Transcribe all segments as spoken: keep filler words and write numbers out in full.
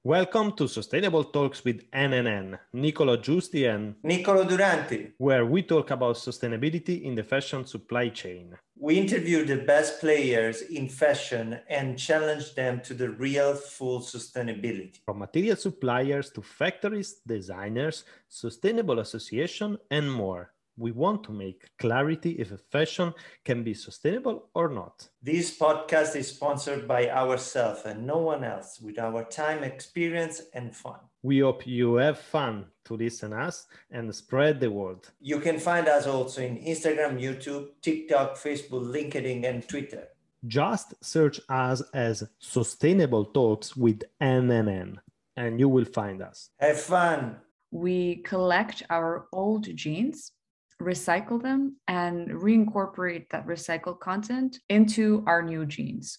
Welcome to Sustainable Talks with N N N, Nicolo Giusti and Nicolo Duranti, where we talk about sustainability in the fashion supply chain. We interview the best players in fashion and challenge them to the real full sustainability. From material suppliers to factories, designers, sustainable association, and more. We want to make clarity if a fashion can be sustainable or not. This podcast is sponsored by ourselves and no one else, with our time, experience, and fun. We hope you have fun to listen us and spread the word. You can find us also in Instagram, YouTube, TikTok, Facebook, LinkedIn, and Twitter. Just search us as Sustainable Talks with N N N and you will find us. Have fun! We collect our old jeans, recycle them, and reincorporate that recycled content into our new jeans.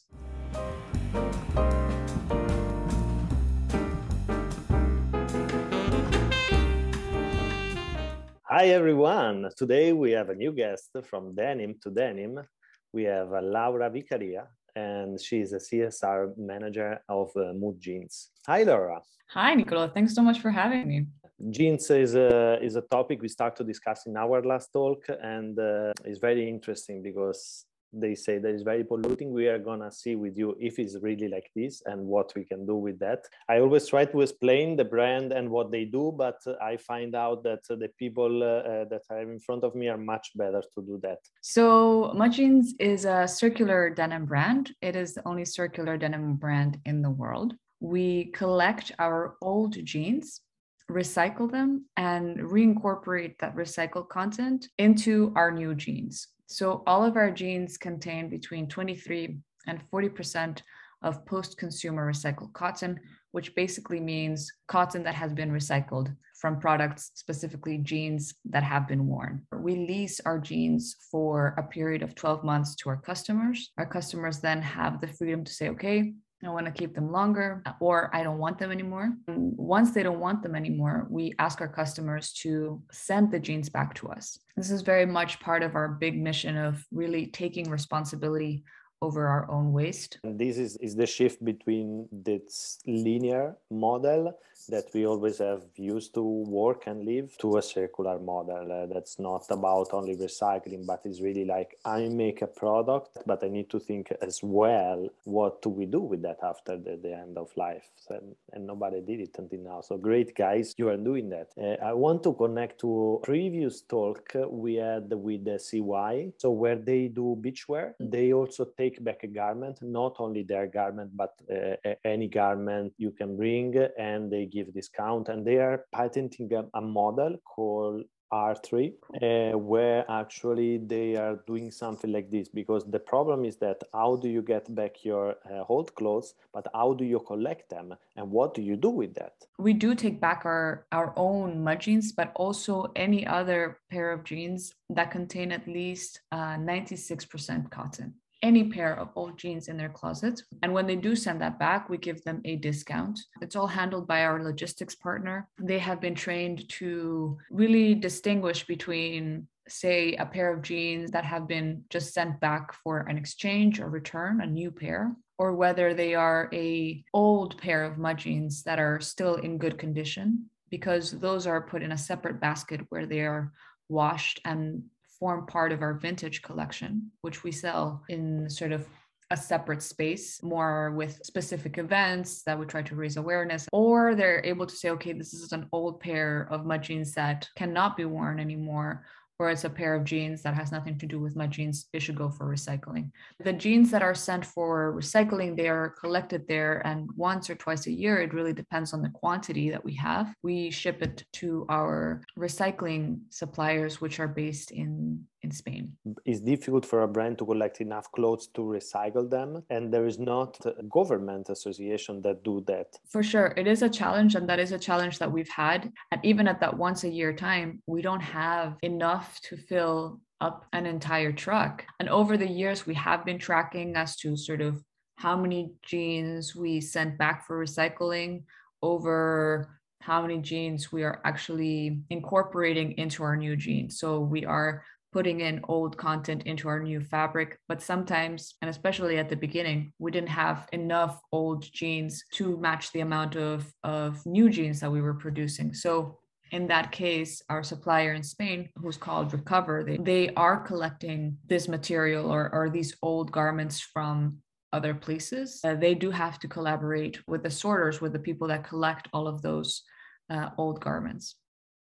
Hi everyone! Today we have a new guest from Denim to Denim. We have Laura Vicaria, and she's a C S R manager of uh, Mood Jeans. Hi Laura! Hi Nicola, thanks so much for having me. Jeans is a, is a topic we start to discuss in our last talk, and uh, it's very interesting because they say that it's very polluting. We are gonna see with you if it's really like this and what we can do with that. I always try to explain the brand and what they do, but I find out that the people uh, that are in front of me are much better to do that. So Mood Jeans is a circular denim brand. It is the only circular denim brand in the world. We collect our old jeans, recycle them, and reincorporate that recycled content into our new jeans. So all of our jeans contain between twenty-three and forty percent of post-consumer recycled cotton, which basically means cotton that has been recycled from products, specifically jeans that have been worn. We lease our jeans for a period of twelve months to our customers. Our customers then have the freedom to say, okay, I want to keep them longer, or I don't want them anymore. And once they don't want them anymore, we ask our customers to send the jeans back to us. This is very much part of our big mission of really taking responsibility over our own waste. And this is, is the shift between this linear model that we always have used to work and live to a circular model uh, that's not about only recycling, but it's really like I make a product, but I need to think as well, what do we do with that after the, the end of life? And, and nobody did it until now. So great guys, you are doing that. Uh, I want to connect to previous talk we had with the C Y. So where they do beachwear, they also take back a garment, not only their garment, but uh, any garment you can bring, and they give discount. And they are patenting a, a model called R three, uh, where actually they are doing something like this, because the problem is that how do you get back your uh, old clothes, but how do you collect them and what do you do with that? We do take back our, our own Mood Jeans, but also any other pair of jeans that contain at least uh, ninety-six percent cotton. Any pair of old jeans in their closet. And when they do send that back, we give them a discount. It's all handled by our logistics partner. They have been trained to really distinguish between, say, a pair of jeans that have been just sent back for an exchange or return, a new pair, or whether they are a old pair of Mood Jeans that are still in good condition, because those are put in a separate basket where they are washed and form part of our vintage collection, which we sell in sort of a separate space, more with specific events that would try to raise awareness. Or they're able to say, okay, this is an old pair of Mood Jeans that cannot be worn anymore, or it's a pair of jeans that has nothing to do with Mood Jeans, it should go for recycling. The jeans that are sent for recycling, they are collected there, and once or twice a year, it really depends on the quantity that we have. We ship it to our recycling suppliers, which are based in, in Spain. It's difficult for a brand to collect enough clothes to recycle them, and there is not a government association that do that. For sure, it is a challenge, and that is a challenge that we've had. And even at that once a year time, we don't have enough to fill up an entire truck. And over the years, we have been tracking as to sort of how many jeans we sent back for recycling over how many jeans we are actually incorporating into our new jeans. So we are putting in old content into our new fabric. But sometimes, and especially at the beginning, we didn't have enough old jeans to match the amount of, of new jeans that we were producing. So in that case, our supplier in Spain, who's called Recover, they, they are collecting this material or, or these old garments from other places. Uh, they do have to collaborate with the sorters, with the people that collect all of those uh, old garments.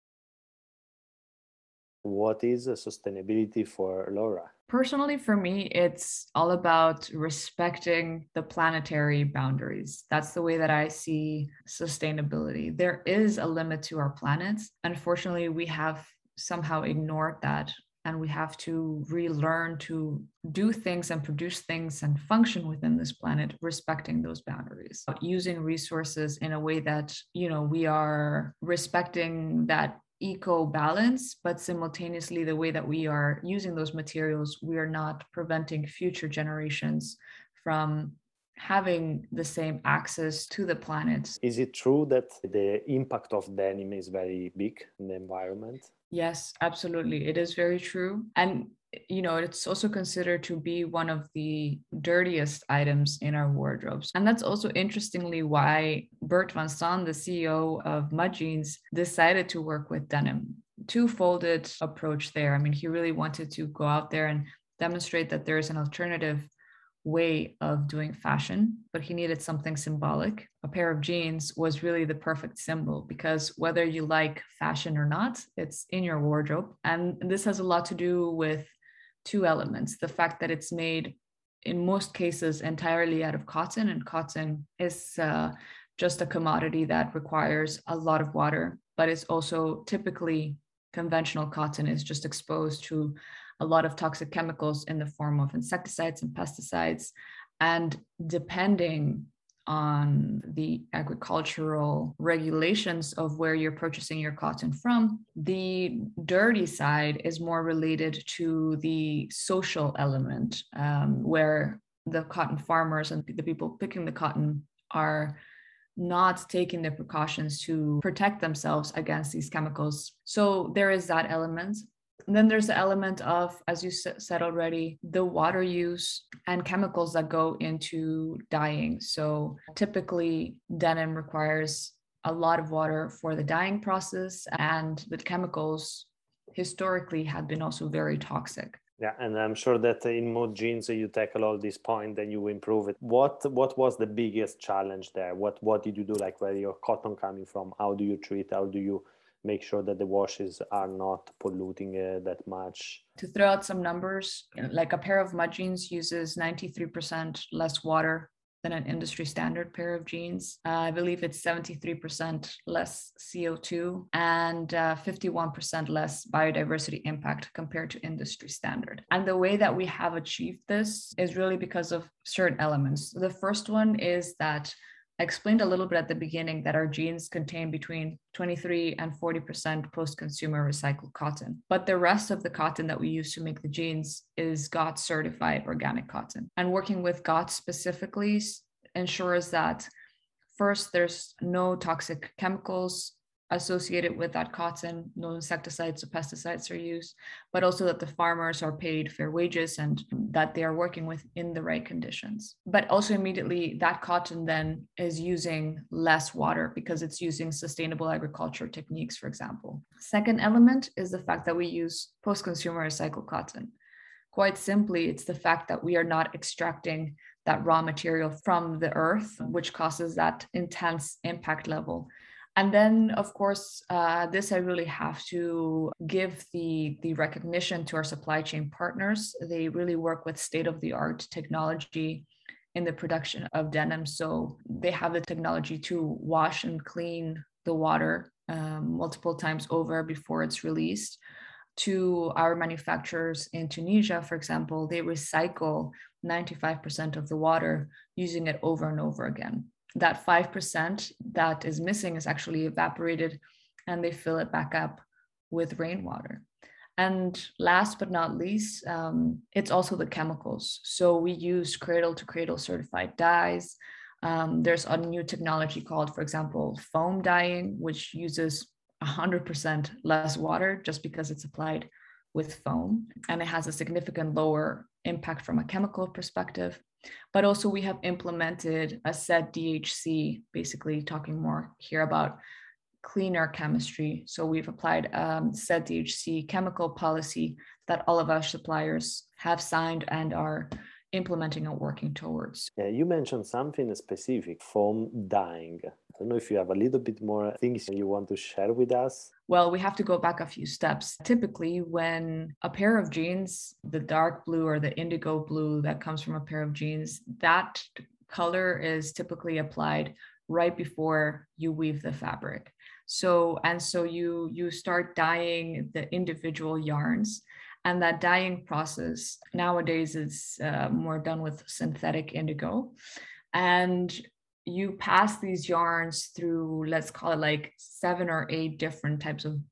What is sustainability for Laura? Personally, for me, it's all about respecting the planetary boundaries. That's the way that I see sustainability. There is a limit to our planet. Unfortunately, we have somehow ignored that, and we have to relearn to do things and produce things and function within this planet, respecting those boundaries, using resources in a way that, you know, we are respecting that eco balance, but simultaneously the way that we are using those materials, we are not preventing future generations from having the same access to the planet. Is it true that the impact of denim is very big in the environment? Yes, absolutely. It is very true. And you know, it's also considered to be one of the dirtiest items in our wardrobes. And that's also interestingly why Bert van Staan, the C E O of Mud Jeans, decided to work with denim. Two-folded approach there. I mean, he really wanted to go out there and demonstrate that there is an alternative way of doing fashion, but he needed something symbolic. A pair of jeans was really the perfect symbol, because whether you like fashion or not, it's in your wardrobe. And this has a lot to do with two elements: the fact that it's made in most cases entirely out of cotton, and cotton is uh, just a commodity that requires a lot of water, but it's also typically conventional cotton is just exposed to a lot of toxic chemicals in the form of insecticides and pesticides. And depending on the agricultural regulations of where you're purchasing your cotton from, the dirty side is more related to the social element, um, where the cotton farmers and the people picking the cotton are not taking the precautions to protect themselves against these chemicals. So there is that element. And then there's the element of, as you said already, the water use and chemicals that go into dyeing. So typically denim requires a lot of water for the dyeing process, and the chemicals historically have been also very toxic. Yeah, and I'm sure that in Mud Jeans you tackle all this point and you improve it. What what was the biggest challenge there? What what did you do? Like, where your cotton coming from? How do you treat? How do you make sure that the washes are not polluting uh, that much? To throw out some numbers, like a pair of Mud Jeans uses ninety-three percent less water than an industry standard pair of jeans. Uh, I believe it's seventy-three percent less C O two and uh, fifty-one percent less biodiversity impact compared to industry standard. And the way that we have achieved this is really because of certain elements. The first one is that I explained a little bit at the beginning that our jeans contain between twenty-three and forty percent post-consumer recycled cotton. But the rest of the cotton that we use to make the jeans is G O T S certified organic cotton. And working with G O T S specifically ensures that first, there's no toxic chemicals associated with that cotton, no insecticides or pesticides are used, but also that the farmers are paid fair wages and that they are working within the right conditions. But also immediately that cotton then is using less water because it's using sustainable agriculture techniques, for example. Second element is the fact that we use post-consumer recycled cotton. Quite simply, it's the fact that we are not extracting that raw material from the earth, which causes that intense impact level. And then, of course, uh, this I really have to give the, the recognition to our supply chain partners. They really work with state-of-the-art technology in the production of denim. So they have the technology to wash and clean the water um, multiple times over before it's released. To our manufacturers in Tunisia, for example, they recycle ninety-five percent of the water, using it over and over again. That five percent that is missing is actually evaporated and they fill it back up with rainwater. And last but not least, um, it's also the chemicals. So we use cradle to cradle certified dyes. Um, there's a new technology called, for example, foam dyeing, which uses one hundred percent less water just because it's applied with foam, and it has a significant lower impact from a chemical perspective. But also we have implemented a S E D D H C, basically talking more here about cleaner chemistry. So we've applied um, S E D D H C chemical policy that all of our suppliers have signed and are implementing and working towards. Yeah, you mentioned something specific, foam dyeing. I don't know if you have a little bit more things you want to share with us. Well, we have to go back a few steps. Typically, when a pair of jeans, the dark blue or the indigo blue that comes from a pair of jeans, that color is typically applied right before you weave the fabric. So, and so you, you start dyeing the individual yarns. And that dyeing process nowadays is uh, more done with synthetic indigo. And you pass these yarns through, let's call it like seven or eight different types of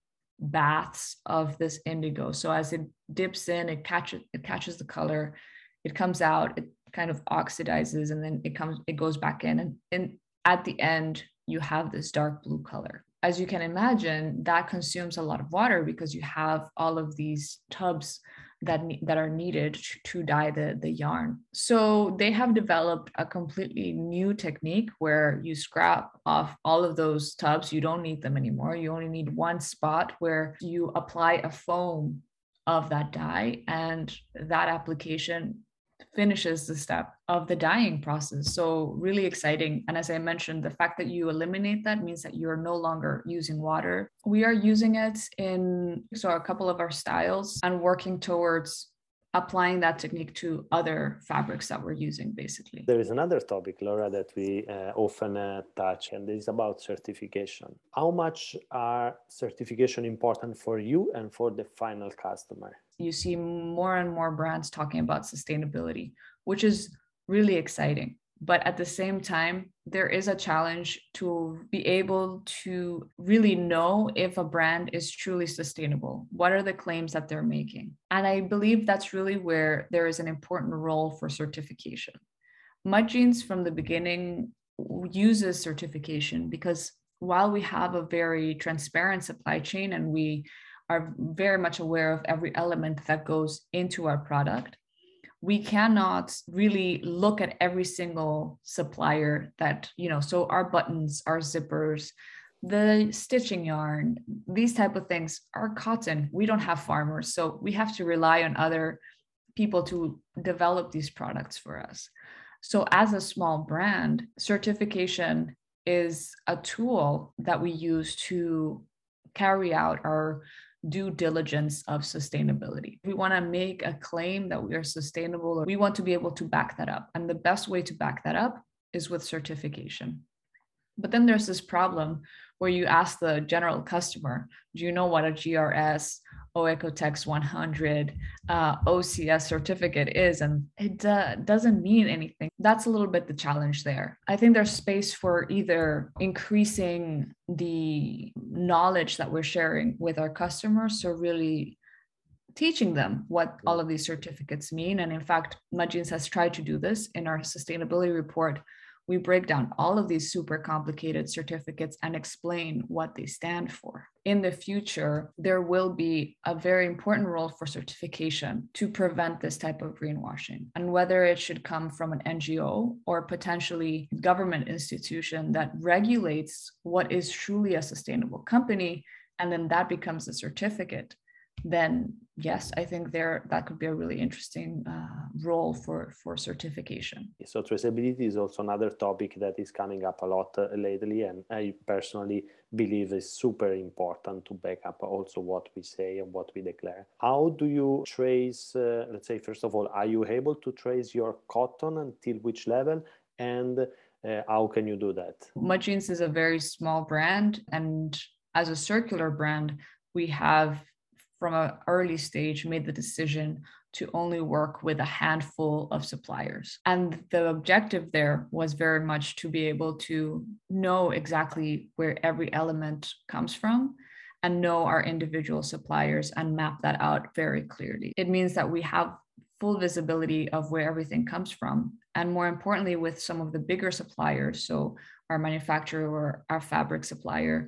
baths of this indigo. So as it dips in, it catches, it catches the color, it comes out, it kind of oxidizes, and then it comes, it goes back in. And, and at the end, you have this dark blue color. As you can imagine, that consumes a lot of water because you have all of these tubs that, that are needed to, to dye the, the yarn. So they have developed a completely new technique where you scrap off all of those tubs. You don't need them anymore. You only need one spot where you apply a foam of that dye, and that application finishes the step of the dyeing process. So really exciting. And as I mentioned, the fact that you eliminate that means that you're no longer using water. We are using it in so a couple of our styles and working towards applying that technique to other fabrics that we're using, basically. There is another topic, Laura, that we uh, often uh, touch, and this is about certification. How much are certification important for you and for the final customer? You see more and more brands talking about sustainability, which is really exciting. But at the same time, there is a challenge to be able to really know if a brand is truly sustainable. What are the claims that they're making? And I believe that's really where there is an important role for certification. Mud Jeans from the beginning uses certification because while we have a very transparent supply chain and we are very much aware of every element that goes into our product, we cannot really look at every single supplier that, you know, so our buttons, our zippers, the stitching yarn, these type of things are cotton. We don't have farmers, so we have to rely on other people to develop these products for us. So as a small brand, certification is a tool that we use to carry out our due diligence of sustainability. We want to make a claim that we are sustainable. We want to be able to back that up. And the best way to back that up is with certification. But then there's this problem where you ask the general customer, do you know what a G R S, OEKO-TEX one hundred, uh, O C S certificate is? And it uh, doesn't mean anything. That's a little bit the challenge there. I think there's space for either increasing the knowledge that we're sharing with our customers, so really teaching them what all of these certificates mean. And in fact, Mud Jeans has tried to do this. In our sustainability report, we break down all of these super complicated certificates and explain what they stand for. In the future, there will be a very important role for certification to prevent this type of greenwashing. And whether it should come from an N G O or potentially government institution that regulates what is truly a sustainable company, and then that becomes a certificate, then yes, I think there that could be a really interesting uh, role for, for certification. So traceability is also another topic that is coming up a lot uh, lately, and I personally believe is super important to back up also what we say and what we declare. How do you trace, uh, let's say, first of all, are you able to trace your cotton until which level, and uh, how can you do that? Mud Jeans is a very small brand, and as a circular brand, we have from an early stage made the decision to only work with a handful of suppliers. And the objective there was very much to be able to know exactly where every element comes from and know our individual suppliers and map that out very clearly. It means that we have full visibility of where everything comes from. And more importantly, with some of the bigger suppliers, so our manufacturer or our fabric supplier,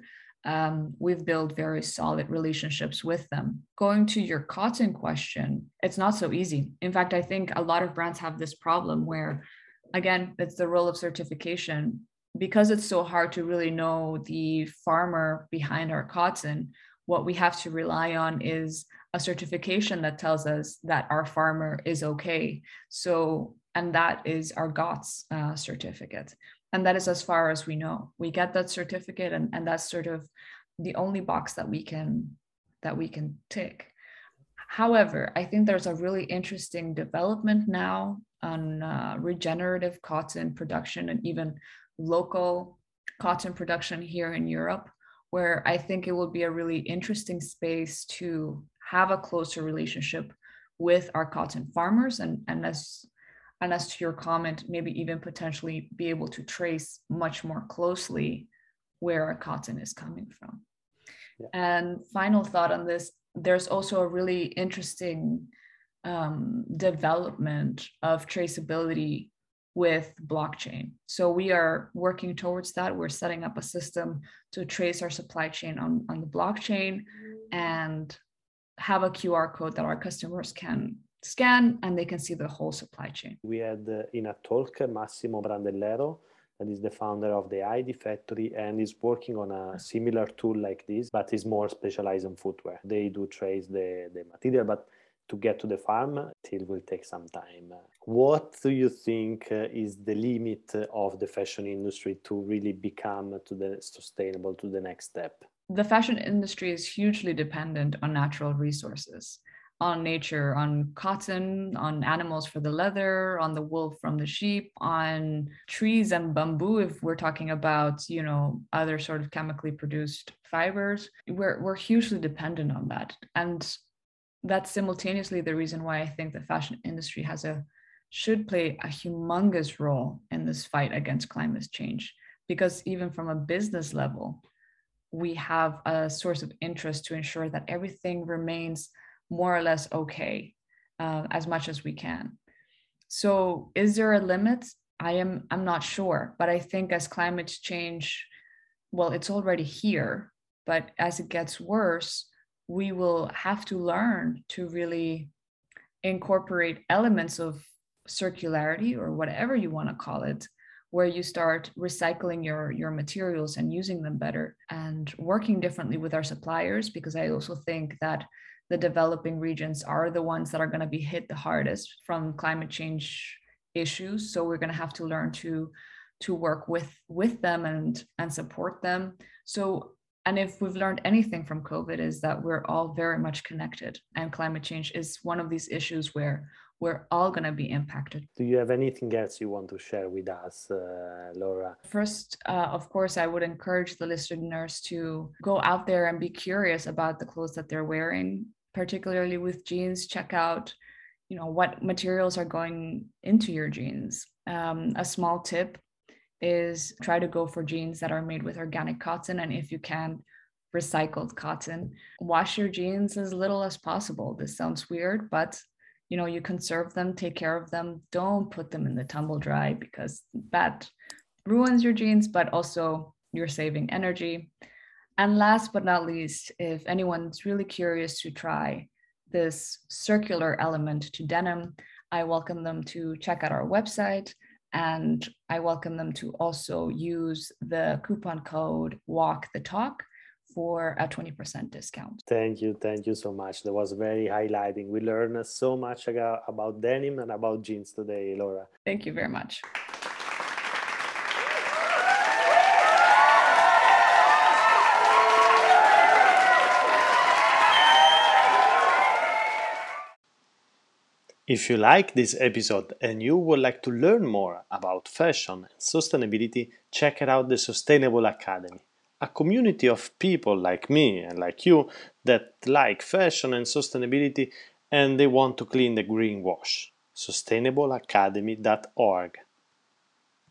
um, we've built very solid relationships with them. Going to your cotton question, it's not so easy. In fact, I think a lot of brands have this problem where, again, it's the role of certification. Because it's so hard to really know the farmer behind our cotton, what we have to rely on is a certification that tells us that our farmer is okay. So, and that is our G O T S uh, certificate. And that is as far as we know. We get that certificate, and, and that's sort of the only box that we can that we can tick. However, I think there's a really interesting development now on uh, regenerative cotton production and even local cotton production here in Europe, where I think it will be a really interesting space to have a closer relationship with our cotton farmers, and, and as and as to your comment, maybe even potentially be able to trace much more closely where our cotton is coming from. Yeah. And final thought on this, there's also a really interesting um, development of traceability with blockchain. So we are working towards that. We're setting up a system to trace our supply chain on, on the blockchain and have a Q R code that our customers can scan and they can see the whole supply chain. We had uh, in a talk Massimo Brandellero, that is the founder of the I D Factory, and is working on a similar tool like this, but is more specialized in footwear. They do trace the, the material, but to get to the farm, it will take some time. What do you think uh, is the limit of the fashion industry to really become to the sustainable to the next step? The fashion industry is hugely dependent on natural resources, on nature, on cotton, on animals for the leather, on the wool from the sheep, on trees and bamboo, if we're talking about, you know, other sort of chemically produced fibers. We're, we're hugely dependent on that. And that's simultaneously the reason why I think the fashion industry has a should play a humongous role in this fight against climate change. Because even from a business level, we have a source of interest to ensure that everything remains more or less okay, uh, as much as we can. So is there a limit? I am, I'm not sure, but I think as climate change, well, it's already here, but as it gets worse, we will have to learn to really incorporate elements of circularity, or whatever you want to call it, where you start recycling your, your materials and using them better and working differently with our suppliers, because I also think that the developing regions are the ones that are going to be hit the hardest from climate change issues. So we're going to have to learn to, to work with, with them and, and support them. So, and if we've learned anything from COVID, is that we're all very much connected, and climate change is one of these issues where we're all going to be impacted. Do you have anything else you want to share with us, uh, Laura? First, uh, of course, I would encourage the listeners to go out there and be curious about the clothes that they're wearing, particularly with jeans. Check out, you know, what materials are going into your jeans. Um, a small tip is try to go for jeans that are made with organic cotton, and if you can, recycled cotton. Wash your jeans as little as possible. This sounds weird, but you know, you conserve them, take care of them. Don't put them in the tumble dry, because that ruins your jeans, but also you're saving energy. And last but not least, if anyone's really curious to try this circular element to denim, I welcome them to check out our website, and I welcome them to also use the coupon code Walk the Talk for a twenty percent discount. Thank you. Thank you so much. That was very highlighting. We learned so much about denim and about jeans today, Laura. Thank you very much. If you like this episode and you would like to learn more about fashion and sustainability, check out the Sustainable Academy, a community of people like me and like you that like fashion and sustainability and they want to clean the greenwash. sustainable academy dot org